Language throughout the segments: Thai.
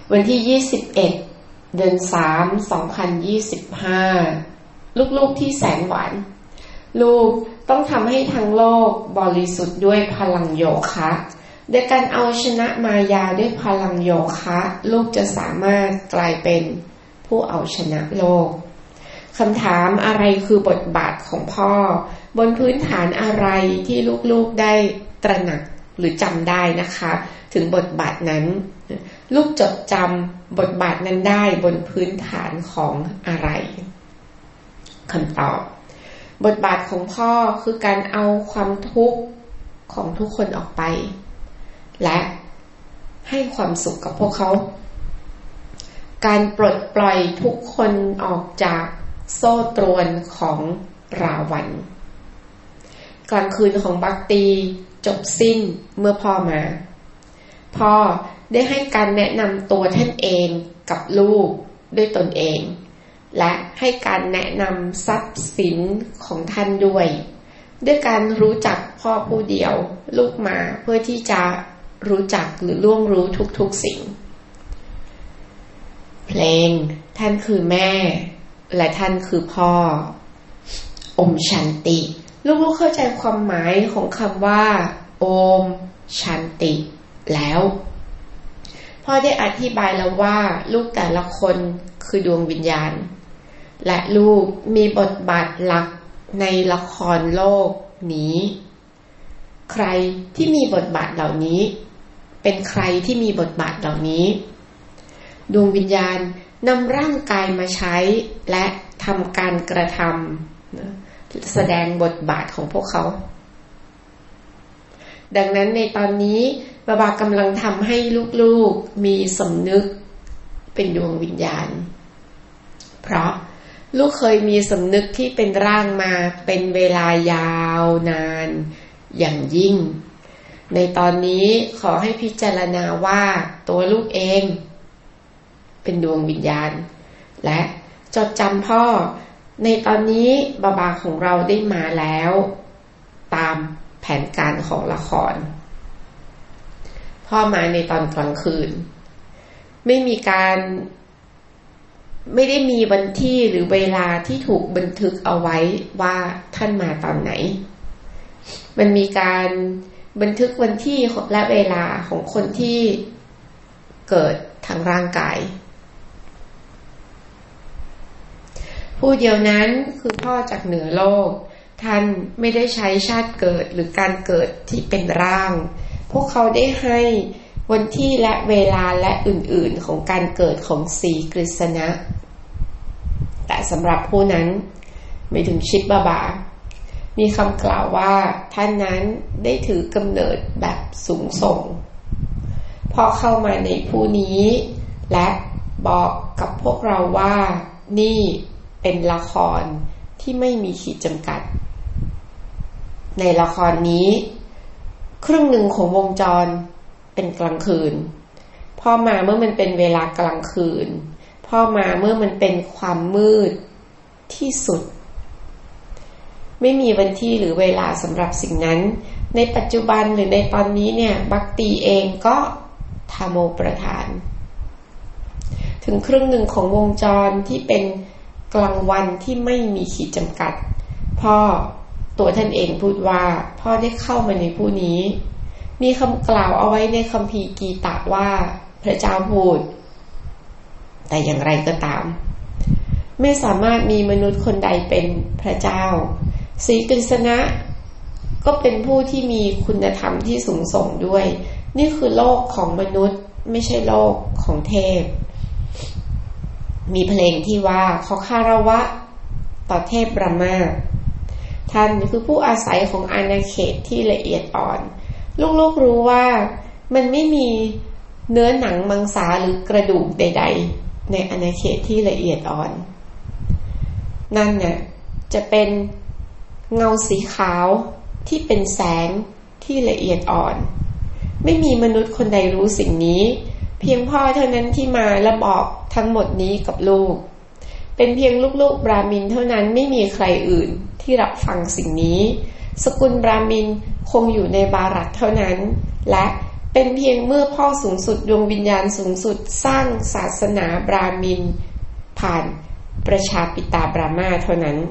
วันที่21เดือน3 2025ลูกๆที่แสนหวานลูกต้องทำให้ทั้งโลกบริสุทธิ์ด้วยพลังโยคะโดยการเอาชนะมายาด้วยพลังโยคะลูกจะสามารถกลายเป็นผู้เอาชนะโลกคำถามอะไรคือบทบาทของพ่อบนพื้นฐานอะไรที่ลูกๆได้ตระหนักหรือจำได้นะคะถึงบทบาทนั้นลูกจดจำบทบาทนั้นได้บนพื้นฐานของอะไรคำตอบบทบาทของพ่อคือการเอาความทุกข์ของทุกคนออกไปและให้ความสุขกับพวกเขาการปลดปล่อยทุกคนออกจากโซ่ตรวนของราวัณกลางคืนของบักตีจบสิ้นเมื่อพ่อมาพ่อได้ให้การแนะนำตัวท่านเองกับลูกด้วยตนเองและให้การแนะนำทรัพย์สินของท่านด้วยการรู้จักพ่อผู้เดียวลูกมาเพื่อที่จะรู้จักหรือล่วงรู้ทุกๆสิ่งเพลงท่านคือแม่และท่านคือพ่ออมชันติลูกๆเข้าใจความหมายของคำว่าโอมชันติแล้วพ่อได้อธิบายแล้วว่าลูกแต่ละคนคือดวงวิญญาณและลูกมีบทบาทหลักในละครโลกนี้ใครที่มีบทบาทเหล่านี้เป็นใครที่มีบทบาทเหล่านี้ดวงวิญญาณนำร่างกายมาใช้และทำการกระทำแสดงบทบาทของพวกเขาดังนั้นในตอนนี้บาบากำลังทำให้ลูกๆมีสำนึกเป็นดวงวิญญาณเพราะลูกเคยมีสำนึกที่เป็นร่างมาเป็นเวลายาวนานอย่างยิ่งในตอนนี้ขอให้พิจารณาว่าตัวลูกเองเป็นดวงวิญญาณและจดจำพ่อในตอนนี้บาบาของเราได้มาแล้วตามแผนการของละครพ่อมาในตอนกลางคืนไม่ได้มีวันที่หรือเวลาที่ถูกบันทึกเอาไว้ว่าท่านมาตอนไหนมันมีการบันทึกวันที่และเวลาของคนที่เกิดทางร่างกายผู้เดียวนั้นคือพ่อจากเหนือโลกท่านไม่ได้ใช้ชาติเกิดหรือการเกิดที่เป็นร่างพวกเขาได้ให้วันที่และเวลาและอื่นๆของการเกิดของศรีกฤษณะแต่สำหรับผู้นั้นไม่ถึงชิดบาบามีคำกล่าวว่าท่านนั้นได้ถือกำเนิดแบบสูงส่งพอเข้ามาในผู้นี้และบอกกับพวกเราว่านี่เป็นละครที่ไม่มีขีดจำกัดในละครนี้ครึ่งหนึ่งของวงจรเป็นกลางคืนพ่อมาเมื่อมันเป็นเวลากลางคืนพ่อมาเมื่อมันเป็นความมืดที่สุดไม่มีวันที่หรือเวลาสำหรับสิ่งนั้นในปัจจุบันหรือในตอนนี้เนี่ยบักตีเองก็ทาโมประทานถึงครึ่งหนึ่งของวงจรที่เป็นกลางวันที่ไม่มีขีดจำกัดพ่อตัวท่านเองพูดว่าพ่อได้เข้ามาในผู้นี้มีคำกล่าวเอาไว้ในคัมภีร์กีตะว่าพระเจ้าพูดแต่อย่างไรก็ตามไม่สามารถมีมนุษย์คนใดเป็นพระเจ้าศรีกฤษณะก็เป็นผู้ที่มีคุณธรรมที่สูงส่งด้วยนี่คือโลกของมนุษย์ไม่ใช่โลกของเทพมีเพลงที่ว่าขอคารวะต่อเทพบรหมาท่านคือผู้อาศัยของอาณาเขตที่ละเอียดอ่อนลูกๆรู้ว่ามันไม่มีเนื้อหนังมังสาหรือกระดูกใดๆในอาณาเขตที่ละเอียดอ่อนนั่นน่ะจะเป็นเงาสีขาวที่เป็นแสงที่ละเอียดอ่อนไม่มีมนุษย์คนใดรู้สิ่งนี้เพียงพ่อเท่านั้นที่มาและบอกทั้งหมดนี้กับลูกเป็นเพียงลูกๆบราหมินเท่านั้นไม่มีใครอื่นที่รับฟังสิ่งนี้สกุลบราหมินคงอยู่ในบารัตเท่านั้นและเป็นเพียงเมื่อพ่อสูงสุดดวงวิญญาณสูงสุดสร้างศาสนาบราหมินผ่านประชาปิตาบรามาเท่านั้น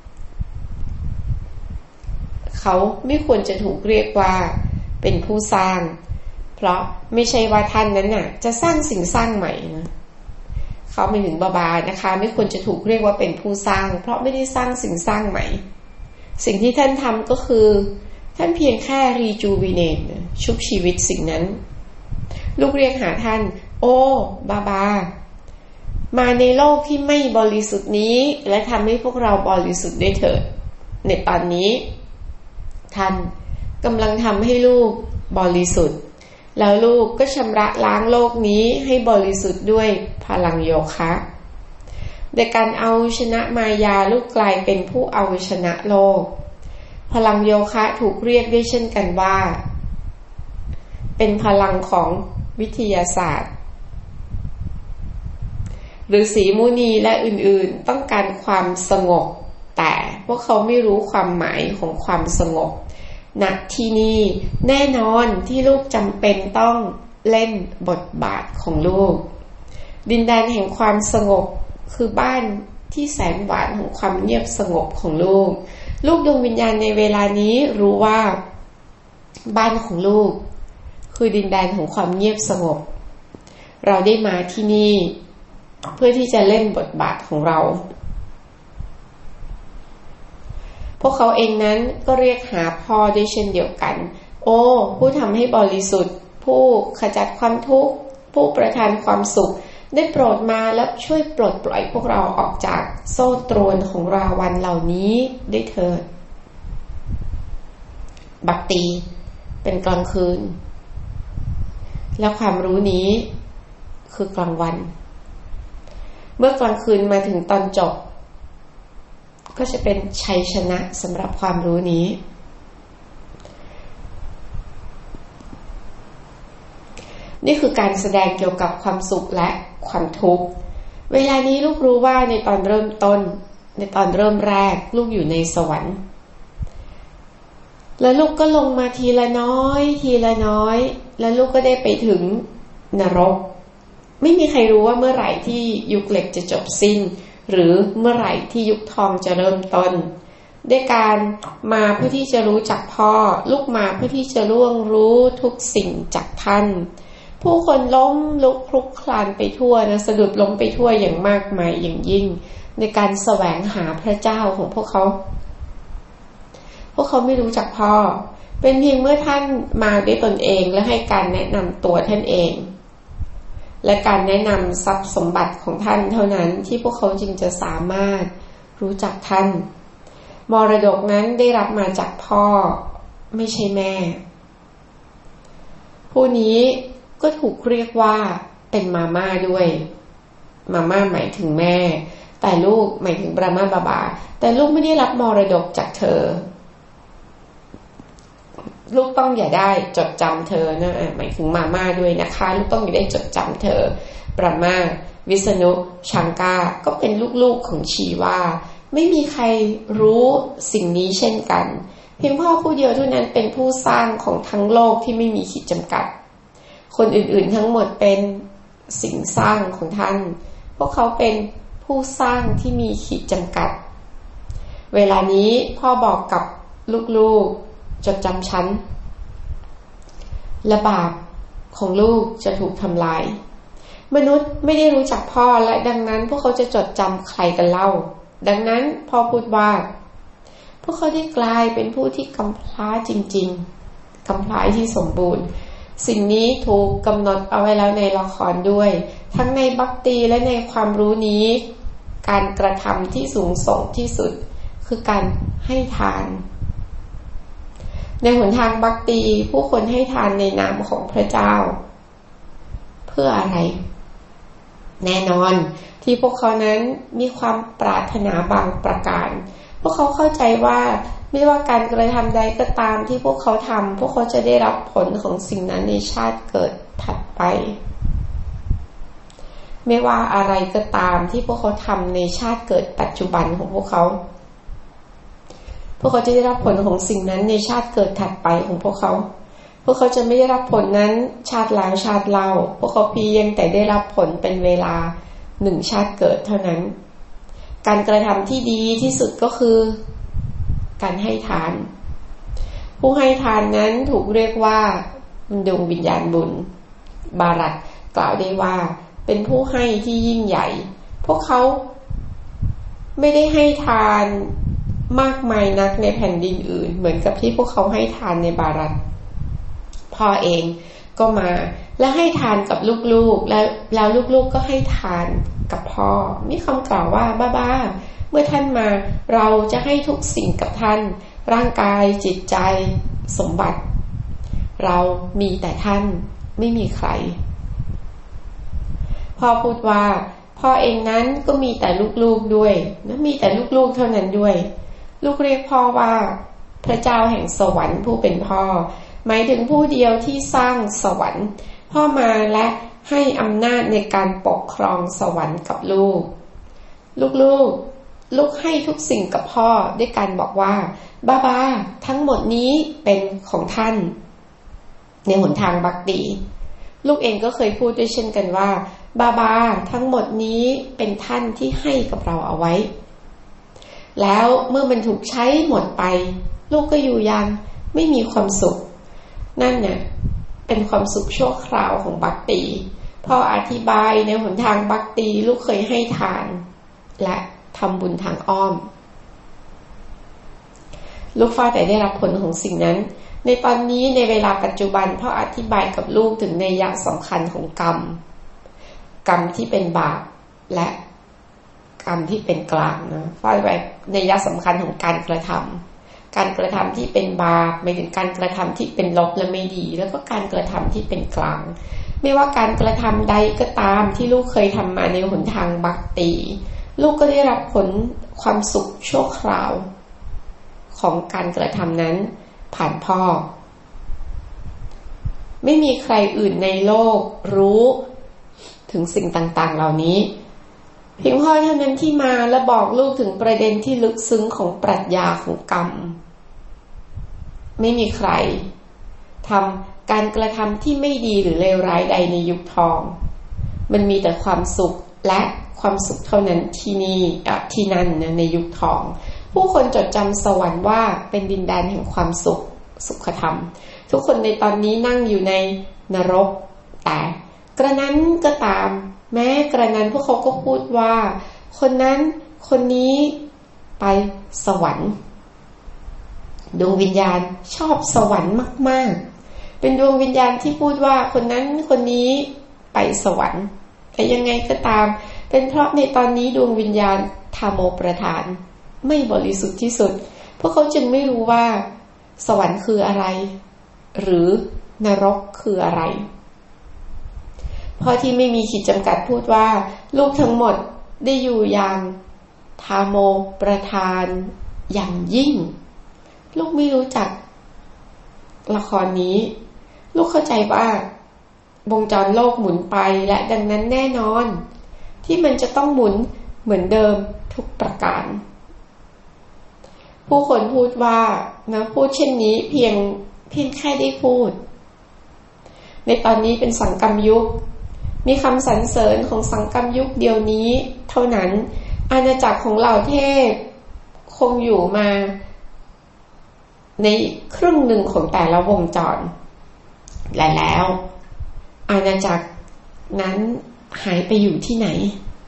เขาไม่ควรจะถูกเรียกว่าเป็นผู้สร้างเพราะไม่ใช่ว่าท่านนั้นน่ะจะสร้างสิ่งสร้างใหม่นะเขาหมายถึงบาบานะคะไม่ควรจะถูกเรียกว่าเป็นผู้สร้างเพราะไม่ได้สร้างสิ่งสร้างใหม่สิ่งที่ท่านทำก็คือท่านเพียงแค่ rejuvenate ชุบชีวิตสิ่งนั้นลูกเรียกหาท่านโอ้บาบามาในโลกที่ไม่บริสุทธิ์นี้และทำให้พวกเราบริสุทธิ์ด้วยเถิดในตอนนี้ท่านกำลังทำให้ลูกบริสุทธิ์แล้วลูกก็ชำระล้างโลกนี้ให้บริสุทธิ์ด้วยพลังโยคะในการเอาชนะมายาลูกกลายเป็นผู้เอาชนะโลกพลังโยคะถูกเรียกด้วยเช่นกันว่าเป็นพลังของวิทยาศาสตร์หรือศรีมุนีและอื่นๆต้องการความสงบแต่พวกเขาไม่รู้ความหมายของความสงบณที่นี่แน่นอนที่ลูกจำเป็นต้องเล่นบทบาทของลูกดินแดนแห่งความสงบคือบ้านที่แสนหวานของความเงียบสงบของลูกดวงวิญญาณในเวลานี้รู้ว่าบ้านของลูกคือดินแดนของความเงียบสงบเราได้มาที่นี่เพื่อที่จะเล่นบทบาทของเราพวกเขาเองนั้นก็เรียกหาพ่อด้วยเช่นเดียวกันโอ้ผู้ทำให้บริสุทธิ์ผู้ขจัดความทุกข์ผู้ประทานความสุขได้โปรดมาและช่วยปลดปล่อยพวกเราออกจากโซ่ตรวนของราวันเหล่านี้ได้เถิดบัพตีเป็นกลางคืนและความรู้นี้คือกลางวันเมื่อกลางคืนมาถึงตอนจบก็จะเป็นชัยชนะสำหรับความรู้นี้นี่คือการแสดงเกี่ยวกับความสุขและความทุกข์เวลานี้ลูกรู้ว่าในตอนเริ่มต้นในตอนเริ่มแรกลูกอยู่ในสวรรค์แล้วลูกก็ลงมาทีละน้อยทีละน้อยแล้วลูกก็ได้ไปถึงนรกไม่มีใครรู้ว่าเมื่อไหร่ที่ยุคเหล็กจะจบสิ้นหรือเมื่อไหร่ที่ยุคทองจะเริ่มต้นด้วยการมาเพื่อที่จะรู้จักพ่อลูกมาเพื่อที่จะล่วงรู้ทุกสิ่งจากท่านผู้คนล้มลุกคลุกคลานไปทั่วนะสะดุดล้มไปทั่วอย่างมากมายอย่างยิ่งในการแสวงหาพระเจ้าของพวกเขาไม่รู้จักพ่อเป็นเพียงเมื่อท่านมาด้วยตนเองและให้การแนะนำตัวท่านเองและการแนะนำทรัพย์สมบัติของท่านเท่านั้นที่พวกเขาจึงจะสามารถรู้จักท่านมรดกนั้นได้รับมาจากพ่อไม่ใช่แม่ผู้นี้ก็ถูกเรียกว่าเป็นมาม่าด้วยมาม่าหมายถึงแม่แต่ลูกหมายถึงบรามาบาบาแต่ลูกไม่ได้รับมรดกจากเธอลูกต้องอย่าได้จดจำเธอนะหมายถึงมาม่าด้วยนะคะลูกต้องอย่าได้จดจำเธอบรามาวิษณุชังกาก็เป็นลูกๆของชีวาไม่มีใครรู้สิ่งนี้เช่นกันเพียงพ่อผู้เดียวเท่านั้นเป็นผู้สร้างของทั้งโลกที่ไม่มีขีดจำกัดคนอื่นๆทั้งหมดเป็นสิ่งสร้างของท่านพวกเขาเป็นผู้สร้างที่มีขีดจำกัดเวลานี้พ่อบอกกับลูกๆจดจำฉันและบาปของลูกจะถูกทำลายมนุษย์ไม่ได้รู้จักพ่อและดังนั้นพวกเขาจะจดจำใครกันเล่าดังนั้นพ่อพูดว่าพวกเขาได้กลายเป็นผู้ที่กำพร้าจริงๆกำพร้าที่สมบูรณ์สิ่งนี้ถูกกำหนดเอาไว้แล้วในละครด้วยทั้งในบัพตีและในความรู้นี้การกระทำที่สูงส่งที่สุดคือการให้ทานในหนทางบัพตีผู้คนให้ทานในนามของพระเจ้าเพื่ออะไรแน่นอนที่พวกเขานั้นมีความปรารถนาบางประการพวกเขาเข้าใจว่าไม่ว่าการกระทำใดก็ตามที่พวกเขาทำพวกเขาจะได้รับผลของสิ่งนั้นในชาติเกิดถัดไปไม่ว่าอะไรก็ตามที่พวกเขาทำในชาติเกิดปัจจุบันของพวกเขาจะได้รับผลของสิ่งนั้นในชาติเกิดถัดไปของพวกเขาพวกเขาจะไม่ได้รับผลนั้นชาติแล้วชาติเล่าพวกเขาเพียงแต่ได้รับผลเป็นเวลา1 ชาติเกิดเท่านั้นการกระทำที่ดีที่สุดก็คือการให้ทานผู้ให้ทานนั้นถูกเรียกว่าดวงวิญญาณบุญบารัตกล่าวได้ว่าเป็นผู้ให้ที่ยิ่งใหญ่พวกเขาไม่ได้ให้ทานมากมายนักในแผ่นดินอื่นเหมือนกับที่พวกเขาให้ทานในบารัตพ่อเองก็มาและให้ทานกับลูกๆแล้วลูกๆก็ให้ทานกับพ่อมีคำกล่าวว่าบ้าเมื่อท่านมาเราจะให้ทุกสิ่งกับท่านร่างกายจิตใจสมบัติเรามีแต่ท่านไม่มีใครพ่อพูดว่าพ่อเองนั้นก็มีแต่ลูกๆด้วยและมีแต่ลูกๆเท่านั้นด้วยลูกเรียกพ่อว่าพระเจ้าแห่งสวรรค์ผู้เป็นพ่อหมายถึงผู้เดียวที่สร้างสวรรค์พ่อมาและให้อำนาจในการปกครองสวรรค์กับลูกลูกให้ทุกสิ่งกับพ่อด้วยการบอกว่าบ้าทั้งหมดนี้เป็นของท่านในหนทางบักดีลูกเองก็เคยพูดด้วยเช่นกันว่าบ้าทั้งหมดนี้เป็นท่านที่ให้กับเราเอาไว้แล้วเมื่อมันถูกใช้หมดไปลูกก็อยู่ยังไม่มีความสุขนั่นเนี่ยเป็นความสุขชั่วคราวของบักตีพ่ออธิบายในหนทางบักตีลูกเคยให้ทานและทำบุญทางอ้อมลูกเฝ้าแต่ได้รับผลของสิ่งนั้นในตอนนี้ในเวลาปัจจุบันพ่ออธิบายกับลูกถึงนัยยะสำคัญของกรรมที่เป็นบาปและกรรมที่เป็นกลางนะพ่ออธิบายนัยยะสำคัญของการกระทำที่เป็นบาปหมายถึงการกระทำที่เป็นลบและไม่ดีแล้วก็การกระทำที่เป็นกลางไม่ว่าการกระทำใดก็ตามที่ลูกเคยทำมาในหนทางบักตีลูกก็ได้รับผลความสุขชั่วคราวของการกระทำนั้นผ่านพ่อไม่มีใครอื่นในโลกรู้ถึงสิ่งต่างๆเหล่านี้เพียงพ่อเท่านั้นที่มาและบอกลูกถึงประเด็นที่ลึกซึ้งของปรัชญาของกรรมไม่มีใครทำการกระทำที่ไม่ดีหรือเลวร้ายใดในยุคทองมันมีแต่ความสุขและความสุขเท่านั้นที่นั่นในยุคทองผู้คนจดจำสวรรค์ว่าเป็นดินแดนแห่งความสุขธรรมทุกคนในตอนนี้นั่งอยู่ในนรกแต่กระนั้นก็ตามแม้กระนั้นพวกเขาก็พูดว่าคนนั้นคนนี้ไปสวรรค์ดวงวิญญาณชอบสวรรค์มากๆเป็นดวงวิญญาณที่พูดว่าคนนั้นคนนี้ไปสวรรค์แต่ยังไงก็ตามเป็นเพราะในตอนนี้ดวงวิญญาณธาโมประธานไม่บริสุทธิ์ที่สุดพวกเขาจึงไม่รู้ว่าสวรรค์คืออะไรหรือนรกคืออะไรพ่อที่ไม่มีขีดจำกัดพูดว่าลูกทั้งหมดได้อยู่อย่างธาโมประธานอย่างยิ่งลูกไม่รู้จักละครนี้ลูกเข้าใจว่าวงจรโลกหมุนไปและดังนั้นแน่นอนที่มันจะต้องหมุนเหมือนเดิมทุกประการผู้คนพูดว่านะพูดเช่นนี้เพียงแค่ได้พูดในตอนนี้เป็นสังกัมยุคมีคำสรรเสริญของสังกัมยุคเดียวนี้เท่านั้นอาณาจักรของเหล่าเทพคงอยู่มาในครึ่งหนึ่งของแต่ละวงจรและแล้วอาณาจักรนั้นหายไปอยู่ที่ไหน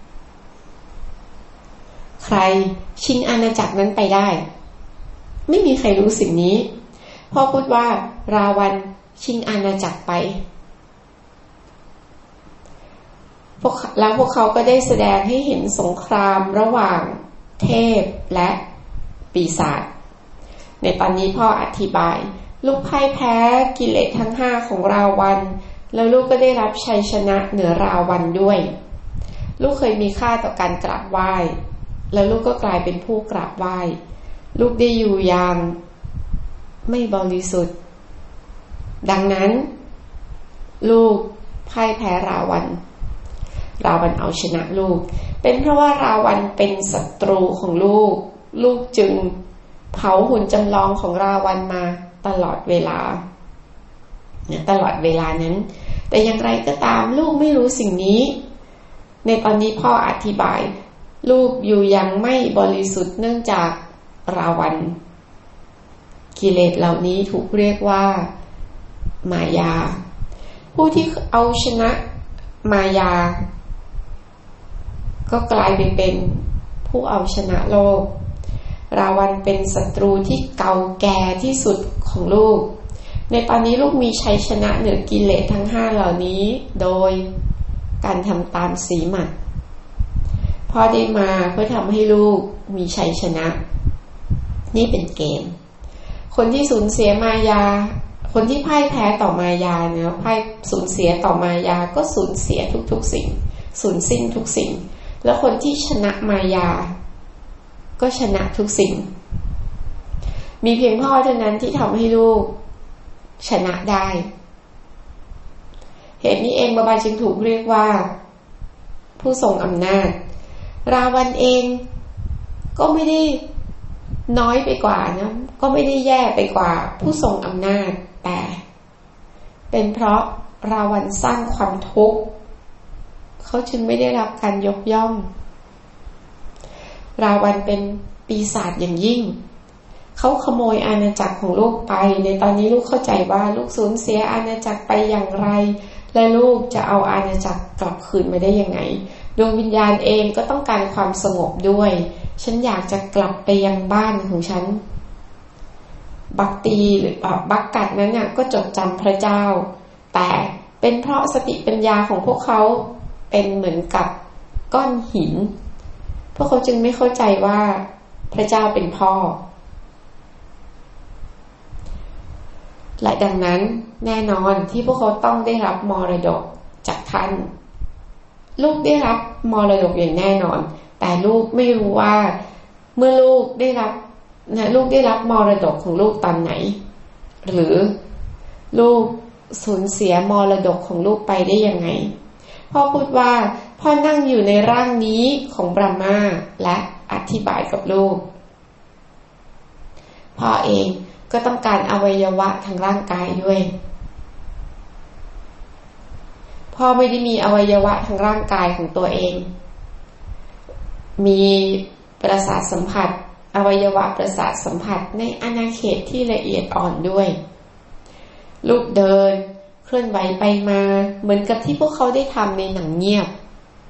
ใครชิงอาณาจักรนั้นไปได้ไม่มีใครรู้สิ่งนี้พ่อพูดว่าราวันชิงอาณาจักรไปแล้วพวกเขาก็ได้แสดงให้เห็นสงครามระหว่างเทพและปีศาจในตอนนี้พ่ออธิบายลูกพ่ายแพ้กิเลสทั้ง5ของราวันแล้วลูกก็ได้รับชัยชนะเหนือราวันด้วยลูกเคยมีค่าต่อการกราบไหว้แล้วลูกก็กลายเป็นผู้กราบไหว้ลูกได้อยู่อย่างไม่บริสุทธิ์ดังนั้นลูกพ่ายแพ้ราวันเอาชนะลูกเป็นเพราะว่าราวันเป็นศัตรูของลูกจึงเผาหุ่นจำลองของราวันมาตลอดเวลาตลอดเวลานั้นแต่อย่างไรก็ตามลูกไม่รู้สิ่งนี้ในตอนนี้พ่ออธิบายลูกอยู่ยังไม่บริสุทธิ์เนื่องจากราวันกิเลสเหล่านี้ถูกเรียกว่ามายาผู้ที่เอาชนะมายาก็กลายไปเป็นผู้เอาชนะโลกราวันเป็นศัตรูที่เก่าแก่ที่สุดของลูกในตอนนี้ลูกมีชัยชนะเหนือกิเลสทั้ง5เหล่านี้โดยการทำตามสีหมัดพ่อได้มาเพื่อทำให้ลูกมีชัยชนะนี่เป็นเกมคนที่สูญเสียมายาคนที่พ่ายแพ้ต่อมายาเนี่ยพ่ายสูญเสียต่อมายาก็สูญเสียทุกๆสิ่งสูญสิ้นทุกสิ่งแล้วคนที่ชนะมายาก็ชนะทุกสิ่งมีเพียงพ่อเท่านั้นที่ทำให้ลูกชนะได้เหตุนี้เองบาบาจึงถูกเรียกว่าผู้ทรงอำนาจราวันเองก็ไม่ได้น้อยไปกว่านะก็ไม่ได้แย่ไปกว่าผู้ทรงอำนาจแต่เป็นเพราะราวันสร้างความทุกข์เขาจึงไม่ได้รับการยกย่องราวันเป็นปีศาจอย่างยิ่งเขาขโมยอาณาจักรของลูกไปในตอนนี้ลูกเข้าใจว่าลูกสูญเสียอาณาจักรไปอย่างไรและลูกจะเอาอาณาจักรกลับคืนมาได้ยังไงดวงวิญญาณเองก็ต้องการความสงบด้วยฉันอยากจะกลับไปยังบ้านของฉันบักตีหรือบักกัดนั้นน่ะก็จดจำพระเจ้าแต่เป็นเพราะสติปัญญาของพวกเขาเป็นเหมือนกับก้อนหินพวกเขาจึงไม่เข้าใจว่าพระเจ้าเป็นพ่อและดังนั้นแน่นอนที่พวกเขาต้องได้รับมรดกจากท่านลูกได้รับมรดกอย่างแน่นอนแต่ลูกไม่รู้ว่าเมื่อลูกได้รับมรดกของลูกตอนไหนหรือลูกสูญเสียมรดกของลูกไปได้ยังไงพ่อพูดว่าพ่อนั่งอยู่ในร่างนี้ของบรหมาและอธิบายกับลูกพ่อเองก็ต้องการอวัยวะทางร่างกายด้วยพ่อไม่ได้มีอวัยวะทางร่างกายของตัวเองมีประสาทสัมผัสอวัยวะประสาทสัมผัสในอาณาเขตที่ละเอียดอ่อนด้วยลูกเดินเคลื่อนไหวไปมาเหมือนกับที่พวกเขาได้ทำในหนังเงียบ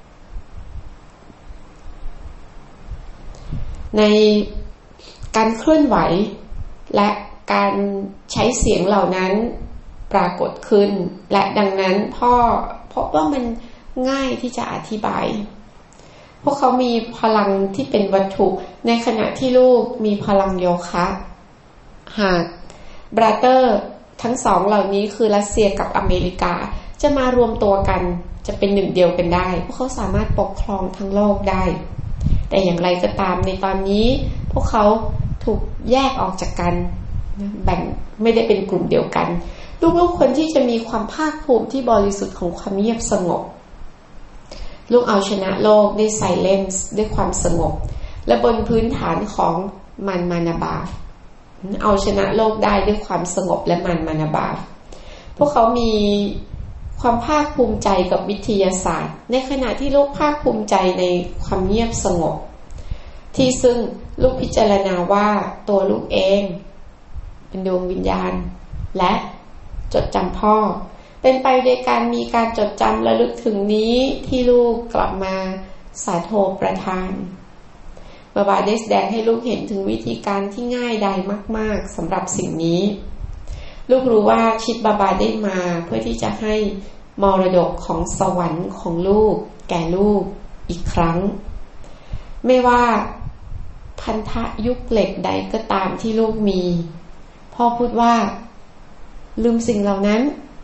ในการเคลื่อนไหวและการใช้เสียงเหล่านั้นปรากฏขึ้นและดังนั้นพ่อพบว่ามันง่ายที่จะอธิบายพวกเขามีพลังที่เป็นวัตถุในขณะที่ลูกมีพลังโยคะหากบราเตอร์ทั้งสองเหล่านี้คือรัสเซียกับอเมริกาจะมารวมตัวกันจะเป็นหนึ่งเดียวกันได้พวกเขาสามารถปกครองทั้งโลกได้แต่อย่างไรก็ตามในตอนนี้พวกเขาถูกแยกออกจากกันแบ่งไม่ได้เป็นกลุ่มเดียวกันลูกๆคนที่จะมีความภาคภูมิที่บริสุทธิ์ของความเงียบสงบลูกเอาชนะโลกด้วยไซเลนซ์ด้วยความสงบและบนพื้นฐานของมันมานาบาเอาชนะโลกได้ด้วยความสงบและมันมานาบาพวกเขามีความภาคภูมิใจกับวิทยาศาสตร์ในขณะที่ลูกภาคภูมิใจในความเงียบสงบที่ซึ่งลูกพิจารณาว่าตัวลูกเองเป็นดวงวิญญาณและจดจำพ่อเป็นไปโดยการมีการจดจำระลึกถึงนี้ที่ลูกกลับมาสาโทประทานบาบาได้แสดงให้ลูกเห็นถึงวิธีการที่ง่ายดายมากๆสำหรับสิ่งนี้ลูกรู้ว่าชิดบาบาได้มาเพื่อที่จะให้มรดกของสวรรค์ของลูกแก่ลูกอีกครั้งไม่ว่าพันธะยุคเหล็กใดก็ตามที่ลูกมีพ่อพูดว่าลืมสิ่งเหล่านั้น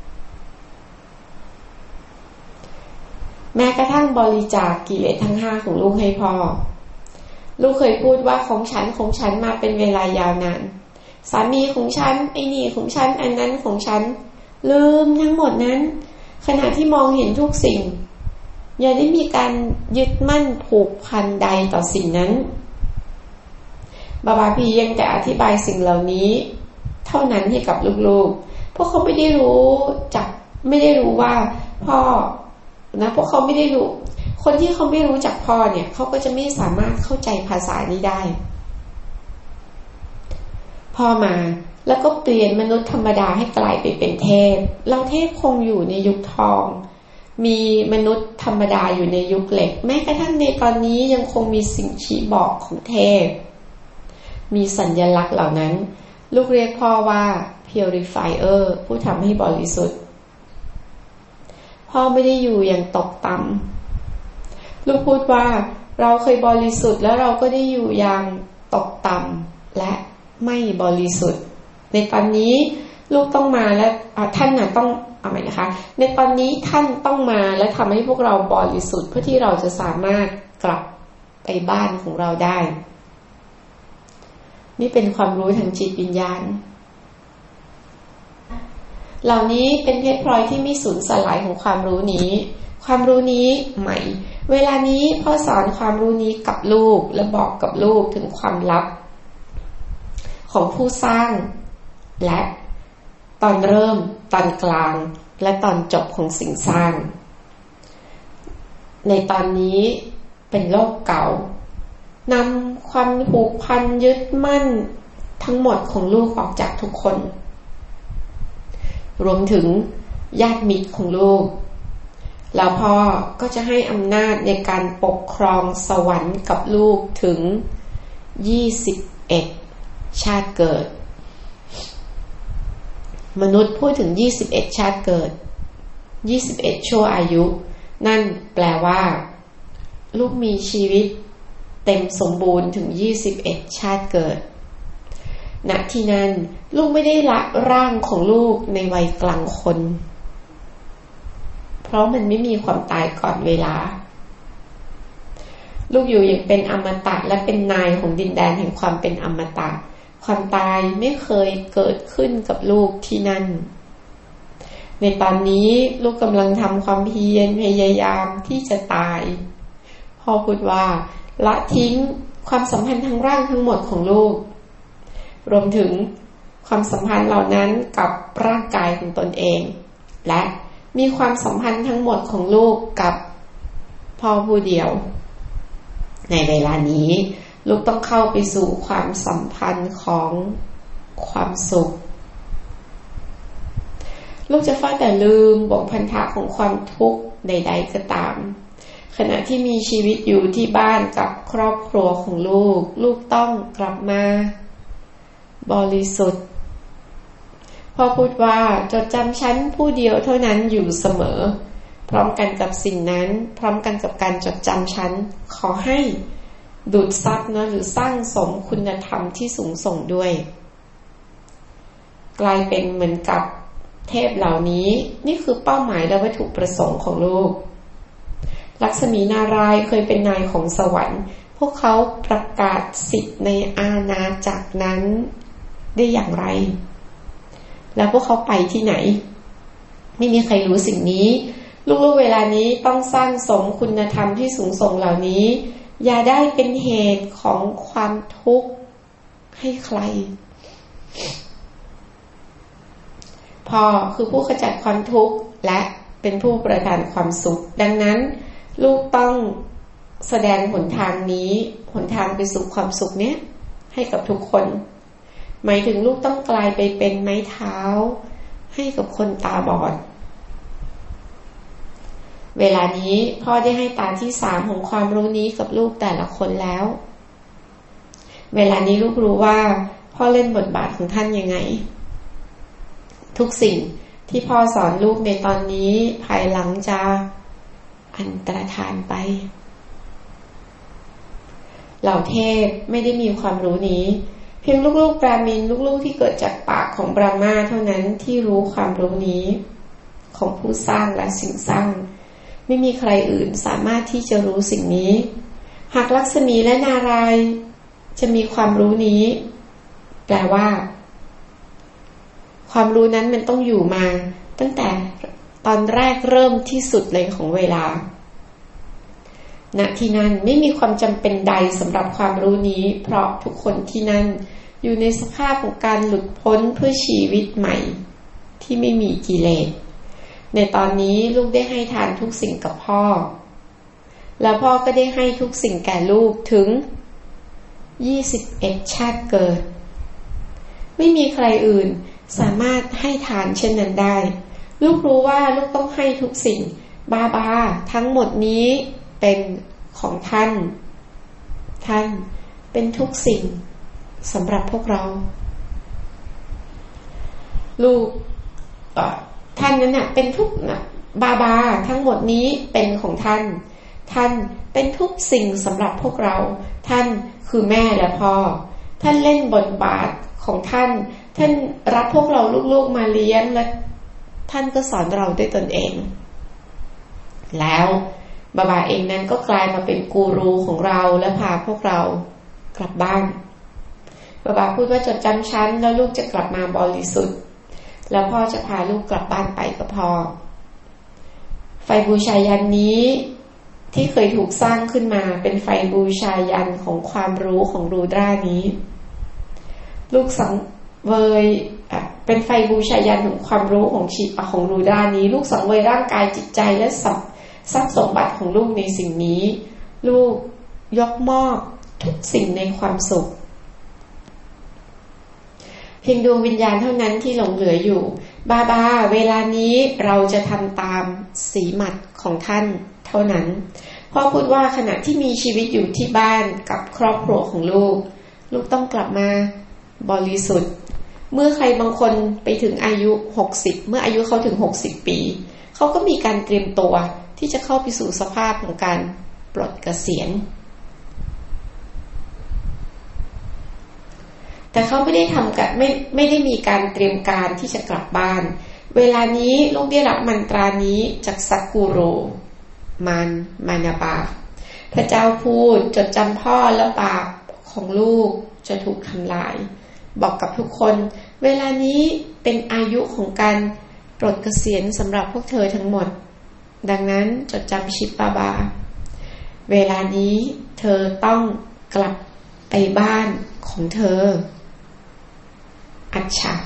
แม้กระทั่งบริจาคกิเลสทั้ง5ของลูกให้พ่อลูกเคยพูดว่าของฉันมาเป็นเวลายาวนานสามีของฉันไอ้นี่ของฉันอันนั้นของฉันลืมทั้งหมดนั้นขณะที่มองเห็นทุกสิ่งอย่าได้มีการยึดมั่นผูกพันใดต่อสิ่งนั้นบาบาพียังแต่อธิบายสิ่งเหล่านี้เท่านั้นให้กับลูกๆพวกเขาไม่ได้รู้ว่าพ่อนะพวกเขาไม่ได้รู้คนที่เขาไม่รู้จักพ่อเนี่ยเขาก็จะไม่สามารถเข้าใจภาษานี้ได้พ่อมาแล้วก็เปลี่ยนมนุษย์ธรรมดาให้กลายไปเป็นเทพเราเทพคงอยู่ในยุคทองมีมนุษย์ธรรมดาอยู่ในยุคเหล็กแม้กระทั่งในตอนนี้ยังคงมีสิ่งชี้บอกของเทพมีสัญลักษณ์เหล่านั้นลูกเรียกพ่อว่า purifier ผู้ทำให้บริสุทธิ์พ่อไม่ได้อยู่อย่างตกต่ำลูกพูดว่าเราเคยบริสุทธิ์แล้วเราก็ได้อยู่อย่างตกต่ำและไม่บริสุทธิ์ในตอนนี้ลูกต้องมาและท่านต้องเอาใหม่นะคะในตอนนี้ท่านต้องมาและทำให้พวกเราบริสุทธิ์เพื่อที่เราจะสามารถกลับไปบ้านของเราได้นี่เป็นความรู้ทางจิตวิญญาณเหล่านี้เป็นเพชรพลอยที่ไม่สูญสลายของความรู้นี้ใหม่เวลานี้พ่อสอนความรู้นี้กับลูกและบอกกับลูกถึงความลับของผู้สร้างและตอนเริ่มตอนกลางและตอนจบของสิ่งสร้างในตอนนี้เป็นโลกเก่านำความผูกพันยึดมั่นทั้งหมดของลูกออกจากทุกคนรวมถึงญาติมิตรของลูกแล้วพ่อก็จะให้อำนาจในการปกครองสวรรค์กับลูกถึง21ชาติเกิดมนุษย์พูดถึง21ชาติเกิด21ชั่วอายุนั่นแปลว่าลูกมีชีวิตเต็มสมบูรณ์ถึง21ชาติเกิดณที่นั้นลูกไม่ได้ละร่างของลูกในวัยกลางคนเพราะมันไม่มีความตายก่อนเวลาลูกอยู่อย่างเป็นอมตะและเป็นนายของดินแดนแห่งความเป็นอมตะความตายไม่เคยเกิดขึ้นกับลูกที่นั่นในตอนนี้ลูกกำลังทำความเพียรพยายามที่จะตายพ่อพูดว่าละทิ้งความสัมพันธ์ทางร่างทั้งหมดของลูกรวมถึงความสัมพันธ์เหล่านั้นกับร่างกายของตนเองและมีความสัมพันธ์ทั้งหมดของลูกกับพ่อผู้เดียวในเวลานี้ลูกต้องเข้าไปสู่ความสัมพันธ์ของความสุขลูกจะฟ้าแต่ลืมบ่วงพันธะของความทุกข์ใดๆก็ตามขณะที่มีชีวิตอยู่ที่บ้านกับครอบครัวของลูกต้องกลับมาบริสุทธิ์พ่อพูดว่าจดจำฉันผู้เดียวเท่านั้นอยู่เสมอพร้อมกันกับสิ่งนั้นพร้อมกันกับการจดจำฉันขอให้ดูดซับหรือสร้างสมคุณธรรมที่สูงส่งด้วยกลายเป็นเหมือนกับเทพเหล่านี้นี่คือเป้าหมายและวัตถุประสงค์ของลูกลักษมีนารายณ์เคยเป็นนายของสวรรค์พวกเขาประกาศสิทธิ์ในอาณาจักรนั้นได้อย่างไรแล้วพวกเขาไปที่ไหนไม่มีใครรู้สิ่งนี้ลูกๆเวลานี้ต้องสร้างสมคุณธรรมที่สูงส่งเหล่านี้อย่าได้เป็นเหตุของความทุกข์ให้ใครพ่อคือผู้ขจัดความทุกข์และเป็นผู้ประทานความสุขดังนั้นลูกต้องแสดงหนทางนี้หนทางไปสู่ความสุขเนี้ยให้กับทุกคนหมายถึงลูกต้องกลายไปเป็นไม้เท้าให้กับคนตาบอดเวลานี้พ่อได้ให้ตาที่3ของความรู้นี้กับลูกแต่ละคนแล้วเวลานี้ลูกรู้ว่าพ่อเล่นบทบาทของท่านยังไงทุกสิ่งที่พ่อสอนลูกในตอนนี้ภายหลังจะอันตรธานไปเหล่าเทพไม่ได้มีความรู้นี้เพียงลูกๆบราหมินลูกๆที่เกิดจากปากของบราหมาเท่านั้นที่รู้ความรู้นี้ของผู้สร้างและสิ่งสร้างไม่มีใครอื่นสามารถที่จะรู้สิ่งนี้หากลักษมีและนารายณ์จะมีความรู้นี้แปลว่าความรู้นั้นมันต้องอยู่มาตั้งแต่ตอนแรกเริ่มที่สุดเลยของเวลาณที่นั้นไม่มีความจำเป็นใดสำหรับความรู้นี้เพราะทุกคนที่นั่นอยู่ในสภาพของการหลุดพ้นเพื่อชีวิตใหม่ที่ไม่มีกิเลสในตอนนี้ลูกได้ให้ทานทุกสิ่งกับพ่อแล้วพ่อก็ได้ให้ทุกสิ่งแก่ลูกถึง21ชาติเกิดไม่มีใครอื่นสามารถให้ทานเช่นนั้นได้ลูกรู้ว่าลูกต้องให้ทุกสิ่งบาบาทั้งหมดนี้เป็นของท่านเป็นทุกสิ่งสำหรับพวกเราลูกท่านนั้นน่ะเป็นทุกบาบาทั้งหมดนี้เป็นของท่านเป็นทุกสิ่งสำหรับพวกเราท่านคือแม่และพ่อท่านเล่นบทบาทของท่านรับพวกเราลูกๆมาเลี้ยงและท่านก็สอนเราด้วยตนเองแล้วบาบาเองนั้นก็กลายมาเป็นกูรูของเราและพาพวกเรากลับบ้านบาบาพูดว่าจดจำฉันแล้วลูกจะกลับมาบริสุทธิ์แล้วพ่อจะพาลูกกลับบ้านไปกับพ่อไฟบูชายันนี้ที่เคยถูกสร้างขึ้นมาเป็นไฟบูชายันของความรู้ของรูดรานี้ลูกสังเวยเป็นไฟบูชายันของความรู้ของรูดรานี้ลูกสังเวยร่างกายจิตใจและทรัพย์สมบัติของลูกในสิ่งนี้ลูกยกมอบทุกสิ่งในความสุขเพียงดวงวิญญาณเท่านั้นที่หลงเหลืออยู่บาบาเวลานี้เราจะทำตามสีหมัดของท่านเท่านั้นพ่อพูดว่าขณะที่มีชีวิตอยู่ที่บ้านกับครอบครัวของลูกต้องกลับมาบริสุทธิ์เมื่อใครบางคนไปถึงอายุ60เมื่ออายุเขาถึง60ปีเขาก็มีการเตรียมตัวที่จะเข้าไปสู่สภาพของการปลดเกษียณแต่เขาไม่ได้ทำกันไม่ได้มีการเตรียมการที่จะกลับบ้านเวลานี้ลูกได้รับมันตรานี้จากสักกูโรมานาบาพระเจ้าพูดจดจำพ่อและบาปของลูกจะถูกทำลายบอกกับทุกคนเวลานี้เป็นอายุของการปลดเกษียณสำหรับพวกเธอทั้งหมดดังนั้นจดจำชิปบาเวลานี้เธอต้องกลับไปบ้านของเธออัจฉา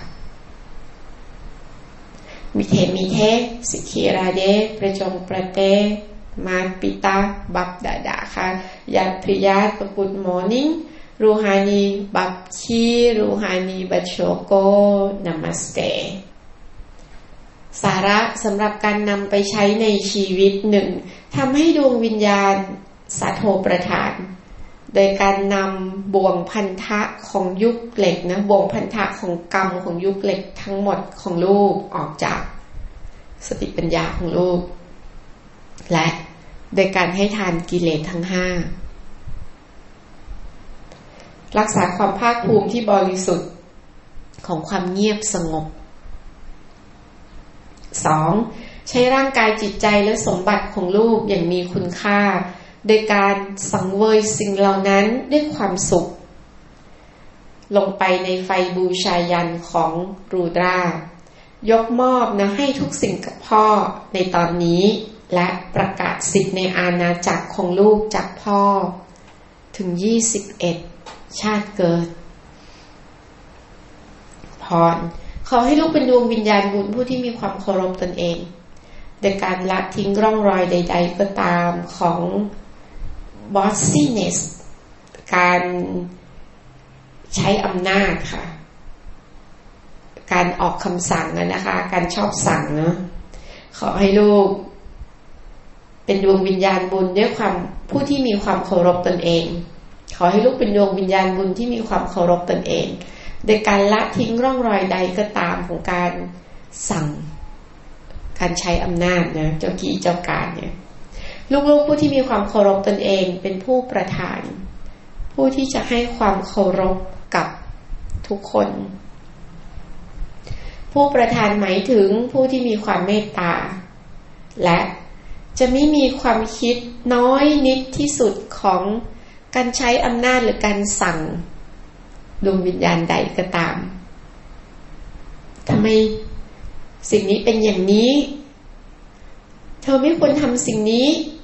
มิเทสิกิราเดประจงประเตมาปิตาบับดาค่ะยาพริยาตกุดมอร์นิ่งรูฮานีบับคีรูฮานีบัชโชโกนามัสเตสาระสำหรับการนำไปใช้ในชีวิตหนึ่งทำให้ดวงวิญญาณสาโทประทานโดยการนำบ่วงพันธะของยุคเหล็กนะบ่วงพันธะของกรรมของยุคเหล็กทั้งหมดของลูกออกจากสติปัญญาของลูกและโดยการให้ทานกิเลสทั้ง5รักษาความภาคภูมิที่บริสุทธิ์ของความเงียบสงบ 2. ใช้ร่างกายจิตใจและสมบัติของลูกอย่างมีคุณค่าโดยการสังเวยสิ่งเหล่านั้นด้วยความสุขลงไปในไฟบูชายันของรูดรายกมอบนะให้ทุกสิ่งกับพ่อในตอนนี้และประกาศสิทธิ์ในอาณาจักรของลูกจากพ่อถึง21ชาติเกิดพรขอให้ลูกเป็นดวงวิญญาณบุญผู้ที่มีความเคารพตนเองโดยการละทิ้งร่องรอยใดๆก็ตามของbossiness การใช้อำนาจค่ะการออกคำสั่งนะคะการชอบสั่งเนาะขอให้ลูกเป็นดวงวิญญาณบุญด้วยความผู้ที่มีความเคารพตนเองขอให้ลูกเป็นดวงวิญญาณบุญที่มีความเคารพตนเองโดยการละทิ้งร่องรอยใดก็ตามของการสั่งการใช้อำนาจนะเจ้ากี้เจ้าการเนี่ยลูกๆผู้ที่มีความเคารพตนเองเป็นผู้ประทานผู้ที่จะให้ความเคารพกับทุกคนผู้ประทานหมายถึงผู้ที่มีความเมตตาและจะไม่มีความคิดน้อยนิดที่สุดของการใช้อำนาจหรือการสั่งดวงวิญญาณใดก็ตามทำไมสิ่งนี้เป็นอย่างนี้เธอไม่ควรทำสิ่งนี้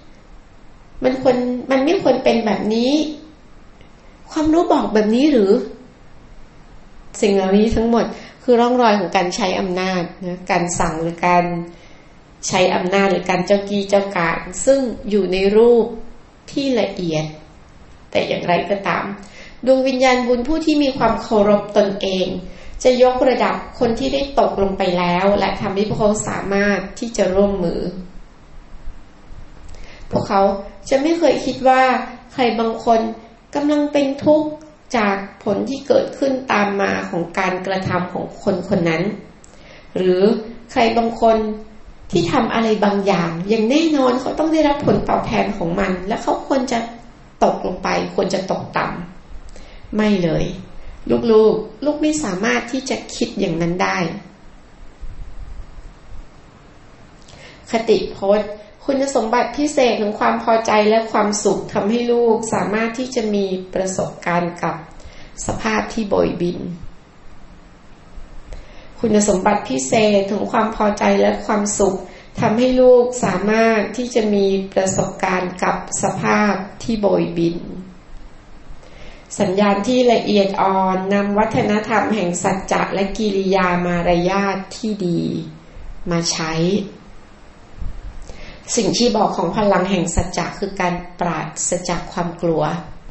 มันไม่ควรเป็นแบบนี้ความรู้บอกแบบนี้หรือสิ่งเหล่านี้ทั้งหมดคือร่องรอยของการใช้อำนาจนะการสั่งหรือการใช้อำนาจหรือการเจ้ากี้เจ้าการซึ่งอยู่ในรูปที่ละเอียดแต่อย่างไรก็ตามดวงวิญญาณบุญผู้ที่มีความเคารพตนเองจะยกระดับคนที่ได้ตกลงไปแล้วและทำให้พวกเขาสามารถที่จะร่วมมือพวกเขาจะไม่เคยคิดว่าใครบางคนกำลังเป็นทุกข์จากผลที่เกิดขึ้นตามมาของการกระทำของคนคนนั้นหรือใครบางคนที่ทำอะไรบางอย่างอย่างแน่นอนเขาต้องได้รับผลตอบแทนของมันและเขาควรจะตกลงไปควรจะตกต่ำไม่เลยลูกไม่สามารถที่จะคิดอย่างนั้นได้คติพจน์คุณสมบัติพิเศษของความพอใจและความสุขทำให้ลูกสามารถที่จะมีประสบการณ์กับสภาพที่โบยบินคุณสมบัติพิเศษของความพอใจและความสุขทำให้ลูกสามารถที่จะมีประสบการณ์กับสภาพที่โบยบินสัญญาณที่ละเอียดอ่อนนำวัฒนธรรมแห่งสัจจะและกิริยามารยาทที่ดีมาใช้สิ่งที่บอกของพลังแห่งสัจจะคือการปราศจากความกลัว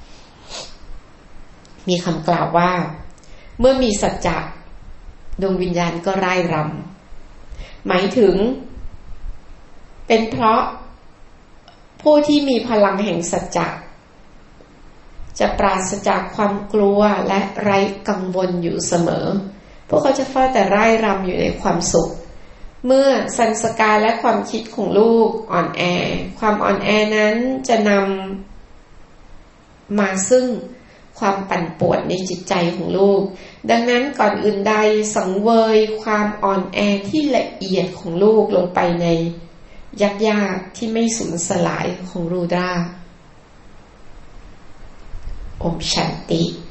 มีคำกล่าวว่าเมื่อมีสัจจะดวงวิญญาณก็ร่ายรำหมายถึงเป็นเพราะผู้ที่มีพลังแห่งสัจจะจะปราศจากความกลัวและไร้กังวลอยู่เสมอพวกเขาจะเฝ้าแต่ร่ายรำอยู่ในความสุขเมื่อสันสการและความคิดของลูกอ่อนแอความอ่อนแอนั้นจะนำมาซึ่งความปั่นป่วนในจิตใจของลูกดังนั้นก่อนอื่นใดสังเวยความอ่อนแอที่ละเอียดของลูกลงไปในยากๆที่ไม่สูญสลายของรูดราโอมชันติ